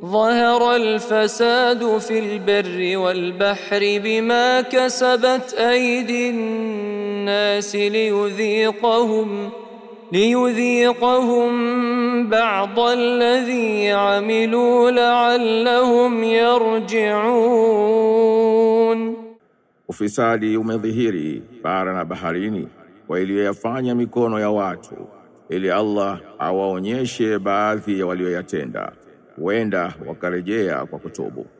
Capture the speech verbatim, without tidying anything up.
ظهر الفساد في البر والبحر بما كسبت أيدي الناس ليذيقهم ليذيقهم بعض الذي عملوا لعلهم يرجعون. Ufisadi umedhihiri bara na baharini kwa iliyoyafanya mikono ya watu, ili Allah awaonyeshe baadhi ya walioyatenda, huenda wakarejea kwa kutubu.